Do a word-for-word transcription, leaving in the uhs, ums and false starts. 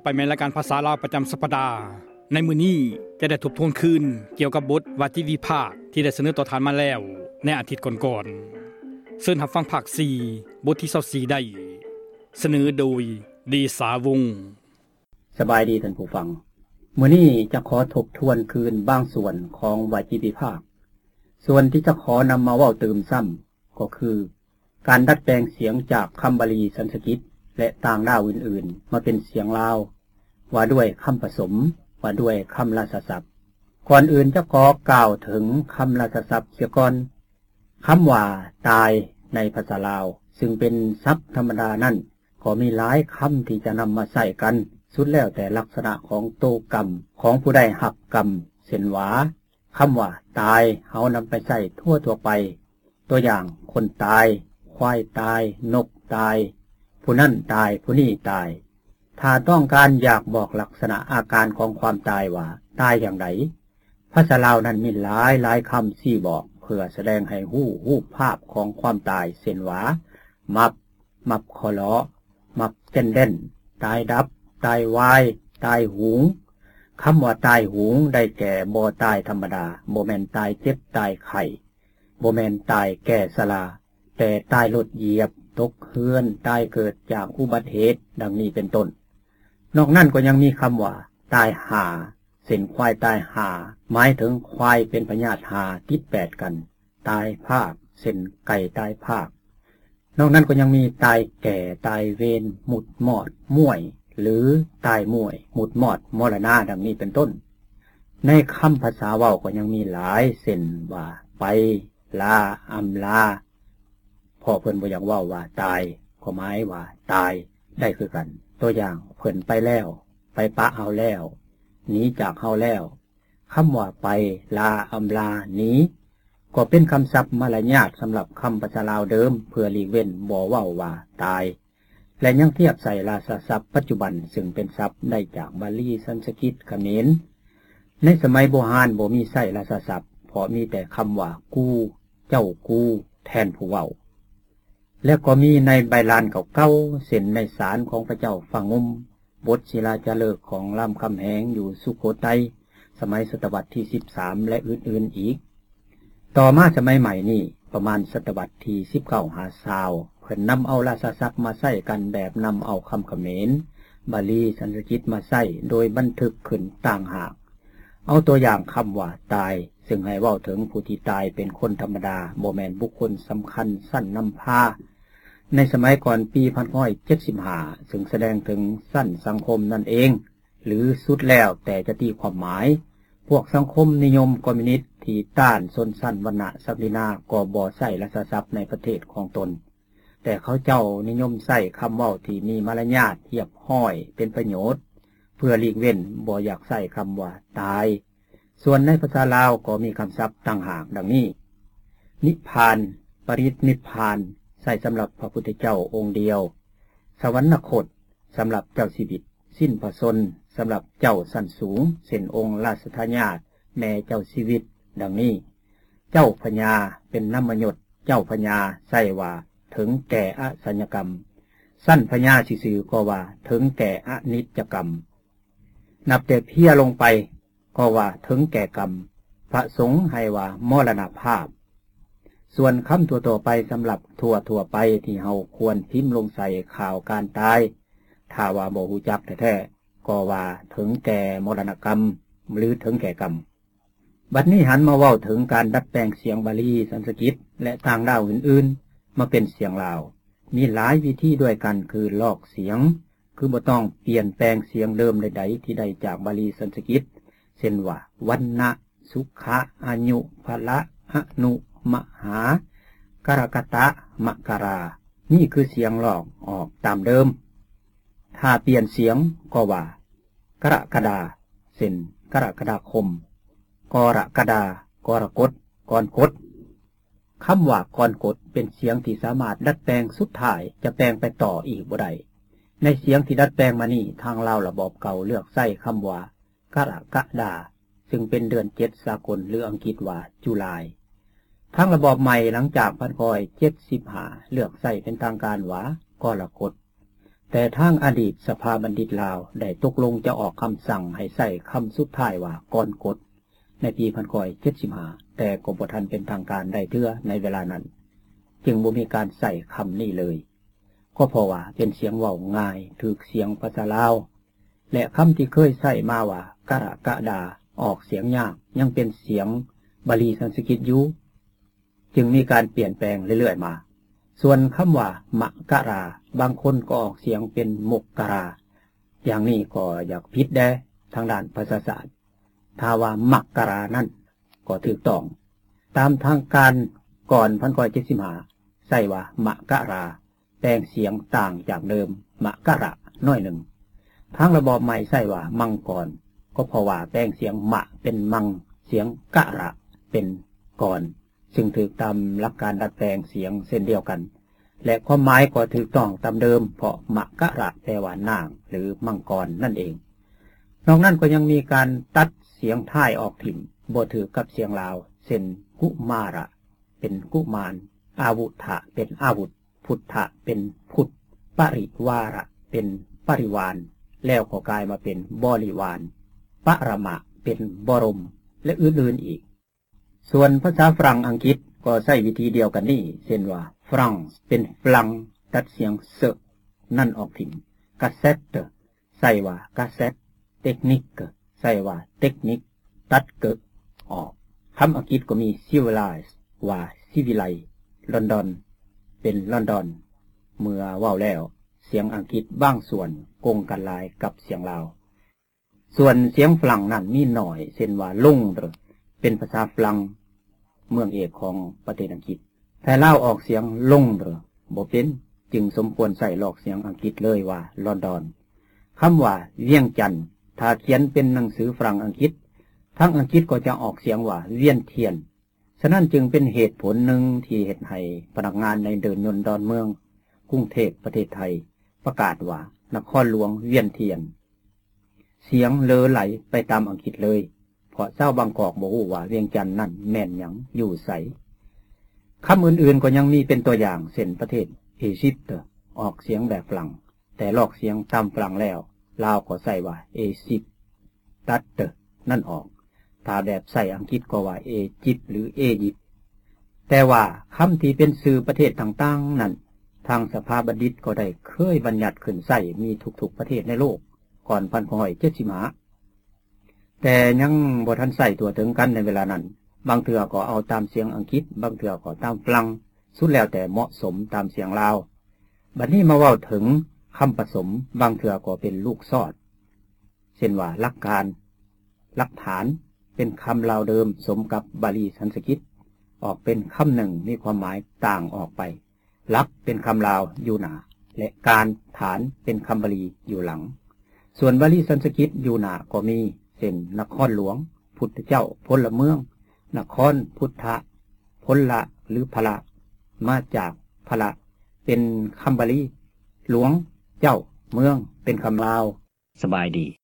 ไปในรายการภาษาลาวประจำสัปดาห์ในมื้อนี้จะได้ทบทวนคืนเกี่ยวกับบทวาทีวิพากษ์ที่ได้เสนอต่อทานมาแล้วในอาทิตย์ก่อนๆเชิญรับฟังภาคสี่บทที่ยี่สิบสี่ได้เสนอโดยดีสาวงศ์สบายดีท่านผู้ฟังมื้อนี้จะขอทบทวนคืนบางส่วนของวาทีวิพากษ์ส่วนที่จะขอนำมาเว้าเติมซ้ำก็คือการดัดแปลงเสียงจากคำบาลีสันสกฤตและต่างดาวอื่นๆมาเป็นเสียงลาวว่าด้วยคำผสมว่าด้วยคำราชศัพท์ก่อนอื่นจะขอกล่าวถึงคำราชศัพท์เสียก่อนคำว่าตายในภาษาลาวซึ่งเป็นศัพท์ธรรมดานั่นก็มีหลายคำที่จะนำมาใส่กันสุดแล้วแต่ลักษณะของโตกรรมของผู้ใดหักกรรมเส้นหวาคำว่าตายเฮานำไปใส่ทั่วทั่วไปตัวอย่างคนตายควายตายนกตายผู้นั่นตายผู้นี่ตายถ้าต้องการอยากบอกลักษณะอาการของความตายว่าตายอย่างไรภาษาลาวนั้นมีหลายหลายคำที่บอกเพื่อแสดงให้หู้รูปภาพของความตายเส้นหวามับมับคอเลาะมับเต้นเด่นตายดับตายวายตายหุงคำว่าตายหุงได้แก่บ่ตายธรรมดาบ่แม่นตายเจ็บตายไข้บ่แม่นตายแก่สลาแต่ตายรถเหยียบตกเฮือนตายเกิดจากอุบัติเหตุดังนี้เป็นต้นนอกนั้นก็ยังมีคำว่าตายห่าเส้นควายตายห่าหมายถึงควายเป็นพญาติห่าติดแปดกันตายภาคเส้นไก่ตายภาคนอกนั้นก็ยังมีตายแก่ตายเวรหมุดหมอดม่วยหรือตายม่วยหมุดหมอดมรณะดังนี้เป็นต้นในคำภาษาเว้าก็ยังมีหลายเส้นว่าไปลาอำลาพอเพิ่นบ่อยากเว้าว่าตายก็หมายว่าตายได้คือกันตัวอย่างเพิ่นไปแล้วไปปะเฮาแล้วหนีจากเฮาแล้วคำว่าไปลาอำลาหนีก็เป็นคำศัพท์มารยาทสำหรับคำภาษาลาวเดิมเพื่อหลีกเว้นบ่เว้าว่าตายและยังเทียบใส่ราชศัพท์ปัจจุบันซึ่งเป็นศัพท์ได้จากบาลีสันสกฤตเขมรในสมัยโบราณบ่มีใช้ราชศัพท์เพราะมีแต่คำว่ากูเจ้ากูแทนผู้เว้าและก็มีในใบลานเก่าๆเส้นในศาลของพระเจ้าฝั่งงมบทศิลาจารึกของรามคำแหงอยู่สุโขทัยสมัยศตวรรษที่สิบสามและอื่นๆอีกต่อมาสมัยใหม่นี้ประมาณศตวรรษที่สิบเก้าหาซาวเพิ่นนำเอาราชศัพท์มาใช้กันแบบนำเอาคำเขมรบาลีสันสกฤตมาใช้โดยบันทึกขึ้นต่างหากเอาตัวอย่างคำว่าตายซึ่งให้เว้าถึงผู้ที่ตายเป็นคนธรรมดาบ่แม่นบุคคลสำคัญสั้นนำพาในสมัยก่อนปีหนึ่งพันเก้าร้อยเจ็ดสิบห้าซึ่งแสดงถึงสั้นสังคมนั่นเองหรือสุดแล้วแต่จะตีความหมายพวกสังคมนิยมคอมมิวนิสต์ที่ต้านชนชั้นวรรณะศักดินาก็บ่ใช้ราชศัพท์ในประเทศของตนแต่เขาเจ้านิยมใช้คำเว้าที่มีมารยาทเทียบห้อยเป็นประโยชน์เพื่อหลีกเว้นบ่อยากใช้คำว่าตายส่วนในภาษาลาวก็มีคำศัพท์ต่างหากดังนี้นิพพานปรินิพพานใช้สำหรับพระพุทธเจ้าองค์เดียวสวรรคตสำหรับเจ้าชีวิตสิ้นพระชนสำหรับเจ้าสั้นสูงเส้นองค์ราชทายาทแม่เจ้าชีวิตดังนี้เจ้าพญาเป็นน้ำมยศเจ้าพญาใส่ว่าถึงแก่อสัญญกรรมสั้นพญาซื่อๆก็ว่าถึงแก่อนิจกรรมนับแต่เพี้ยลงไปก็ว่าถึงแก่กรรมพระสงฆ์ให้ว่ามรณภาพส่วนคำตัวต่อไปสำหรับทั่วทั่วไปที่เฮาควรพิมพ์ลงใส่ข่าวการตายถ้าว่าบ่ฮู้จักแท้ๆก็ว่าถึงแก่มรณกรรมหรือถึงแก่กรรมบัดนี้หันมาเว้าถึงการดัดแปลงเสียงบาลีสันสกฤตและต่างดาวอื่นๆมาเป็นเสียงลาวมีหลายวิธีด้วยกันคือลอกเสียงคือบ่ต้องเปลี่ยนแปลงเสียงเดิมใดๆที่ได้จากบาลีสันสกฤตเช่นว่าวันนะสุขะอายุพละอนุมหากรกตะมกรานี่คือเสียงลอกออกตามเดิมถ้าเปลี่ยนเสียงก็ว่ากรกฎาเช่นกรกฎาคมกรกฎากรกฎกรกฎคำว่ากรกฎเป็นเสียงที่สามารถดัดแปลงสุดท้ายจะแปลงไปต่ออีกบ่ได้ในเสียงที่ดัดแปลงมานี่ทางลาวระบอบเก่าเลือกใช้คำว่ากรกฎาซึ่งเป็นเดือนเจ็ดสากลหรืออังกฤษว่าจุลายทางระบอบใหม่หลังจากหนึ่งพันเก้าร้อยเจ็ดสิบห้าเลือกใช้เป็นทางการว่ากรกฎแต่ทางอดีตสภาบัณฑิตลาวได้ตกลงจะออกคำสั่งให้ใส่คำสุดท้ายว่าก่อนกฎในปีหนึ่งพันเก้าร้อยเจ็ดสิบห้าแต่ก็บ่ทันเป็นทางการได้เทื่อในเวลานั้นจึงบ่มีการใส่คำนี้เลยก็เพราะว่าเป็นเสียงเว้าง่ายถูกเสียงภาษาลาวและคำที่เคยใส่มาว่ากะระกะดาออกเสียงยากยังเป็นเสียงบาลีสันสกฤตอยู่จึงมีการเปลี่ยนแปลงเรื่อยๆมาส่วนคำว่ามะกะราบางคนก็ออกเสียงเป็นมกกะราอย่างนี้ก็อยากผิดแด้ทางด้านภาษาศาสตร์ถ้าว่ามักกะรานั่นก็ถูกต้องตามทางการก่อนหนึ่งพันเก้าร้อยเจ็ดสิบห้าใส่ว่ามะกะราแปลงเสียงต่างจากเดิมมะกะระน้อยหนึ่งทางระบอบใหม่ใส่ว่ามังกรก็เพราะว่าแปลงเสียงมะเป็นมังเสียงกะระเป็นกรซึ่งถูกตามหลักการดัดแปลงเสียงเส้นเดียวกันและความหมายก็ถูกต้องตามเดิมเพราะมะกะระแปลว่านางหรือมังกรนั่นเองนอกนั้นก็ยังมีการตัดเสียงท้ายออกถิ่มบ่ถือกับเสียงลาวเช่นกุมาระเป็นกุมารอาวุธะเป็นอาวุธพุทธะเป็นพุทธปริวาระเป็นปริวารแล้วก็กลายมาเป็นบริวารปรมะเป็นบรมและอื่นๆอีกส่วนภาษาฝรั่งอังกฤษก็ใช้วิธีเดียวกันนี่เช่นว่าฝรั่งเป็นฝรั่งตัดเสียงเสนั่นออกถิ่มกาเซ็ตใส่ว่ากาเซ็ตเทคนิคใส่ว่าเทคนิคตัดเกออกคำอังกฤษก็มี civilize ว่า civilize ลอนดอนเป็นลอนดอนเมื่อเว้าแล้วเสียงอังกฤษบางส่วนกงกันหลายกับเสียงลาวส่วนเสียงฝรั่งนั้นมีหน่อยเช่นว่าลงเด้อเป็นภาษาฝรั่งเมืองเอกของประเทศอังกฤษแต่ลาวออกเสียงลงเด้อบ่เป็นจึงสมควรใส่ลอกเสียงอังกฤษเลยว่าลอนดอนคำว่าเวียงจันทน์ถ้าเขียนเป็นหนังสือฝรั่งอังกฤษทั้งอังกฤษก็จะออกเสียงว่าเวียนเทียนฉะนั้นจึงเป็นเหตุผลหนึ่งที่เฮ็ดให้พนักงานในเดินยนต์ดอนเมืองกรุงเทพประเทศไทยประกาศว่านครหลวงเวียนเทียนเสียงเลอไหลไปตามอังกฤษเลยเพราะเจ้าบางกอกบ่ฮู้ว่าเวียงจันทน์นั่นแม่นหยังอยู่ไสคำอื่นๆก็ยังมีเป็นตัวอย่างเช่นประเทศอียิปต์ออกเสียงแบบฝรั่งแต่ลอกเสียงตามฝรั่งแล้วลาวก็ใส่ว่าเอซิปตัดนั่นออกถ้าแบบใส่อังกฤษก็ว่าเอจิปหรือเอยิปต์แต่ว่าคำที่เป็นชื่อประเทศต่างๆนั้นทางสภาบัณฑิตก็ได้เคยบัญญัติขึ้นใส่มีทุกๆประเทศในโลกก่อนหนึ่งพันเก้าร้อยเจ็ดสิบห้าแต่ยังบ่ทันใส่ตัวถึงกันในเวลานั้นบางเทื่อก็เอาตามเสียงอังกฤษบางเทื่อก็ตามฝรั่งสุดแล้วแต่เหมาะสมตามเสียงลาวบัดนี้มาเว้าถึงคำผสมบางเทื่อก็เป็นลูกซอดเช่นว่าหลักการหลักฐานเป็นคำลาวเดิมสมกับบาลีสันสกฤตออกเป็นคำหนึ่งมีความหมายต่างออกไปลักเป็นคำลาวอยู่หน้าและการฐานเป็นคำบาลีอยู่หลังส่วนบาลีสันสกฤตอยู่หน้าก็มีเช่นนครหลวงพุทธเจ้าพลเมืองนครพุทธะพลละหรือพละมาจากพละเป็นคำบาลีหลวงเจ้าเมืองเป็นคำลาวสบายดี